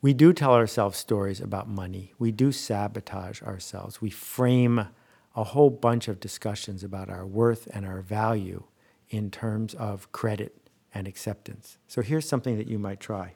We do tell ourselves stories about money. We do sabotage ourselves. We frame a whole bunch of discussions about our worth and our value in terms of credit and acceptance. So here's something that you might try.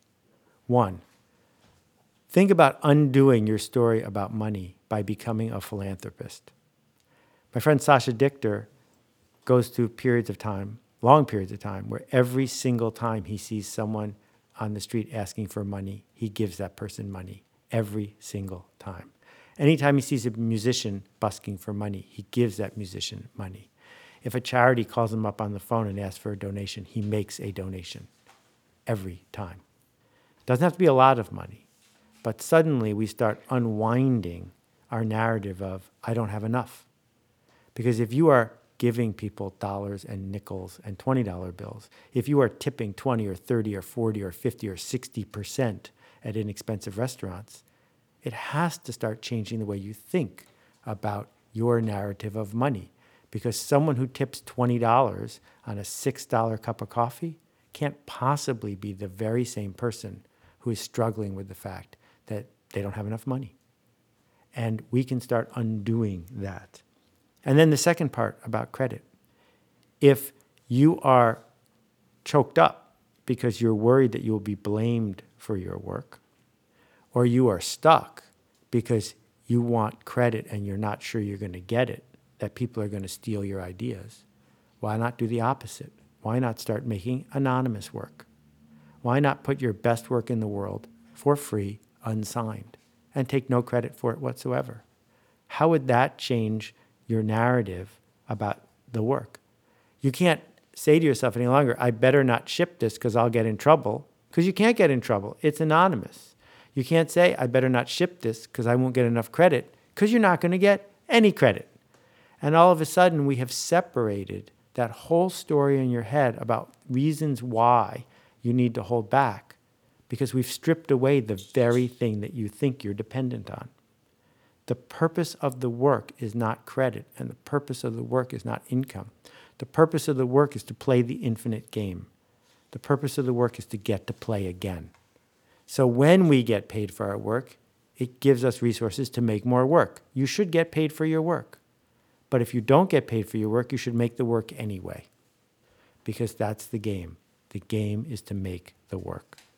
1, think about undoing your story about money by becoming a philanthropist. My friend Sasha Dichter goes through periods of time, long periods of time, where every single time he sees someone on the street asking for money, he gives that person money every single time. Anytime he sees a musician busking for money, he gives that musician money. If a charity calls him up on the phone and asks for a donation, he makes a donation every time. Doesn't have to be a lot of money, but suddenly we start unwinding our narrative of, I don't have enough. Because if you are giving people dollars and nickels and $20 bills, if you are tipping 20 or 30 or 40 or 50 or 60% at inexpensive restaurants, it has to start changing the way you think about your narrative of money. Because someone who tips $20 on a $6 cup of coffee can't possibly be the very same person who is struggling with the fact that they don't have enough money. And we can start undoing that. And then the second part about credit. If you are choked up because you're worried that you will be blamed for your work, or you are stuck because you want credit and you're not sure you're going to get it, that people are going to steal your ideas, why not do the opposite? Why not start making anonymous work? Why not put your best work in the world for free, unsigned, and take no credit for it whatsoever? How would that change your narrative about the work? You can't say to yourself any longer, I better not ship this because I'll get in trouble, because you can't get in trouble. It's anonymous. You can't say, I better not ship this because I won't get enough credit, because you're not going to get any credit. And all of a sudden, we have separated that whole story in your head about reasons why you need to hold back, because we've stripped away the very thing that you think you're dependent on. The purpose of the work is not credit, and the purpose of the work is not income. The purpose of the work is to play the infinite game. The purpose of the work is to get to play again. So when we get paid for our work, it gives us resources to make more work. You should get paid for your work. But if you don't get paid for your work, you should make the work anyway, because that's the game. The game is to make the work.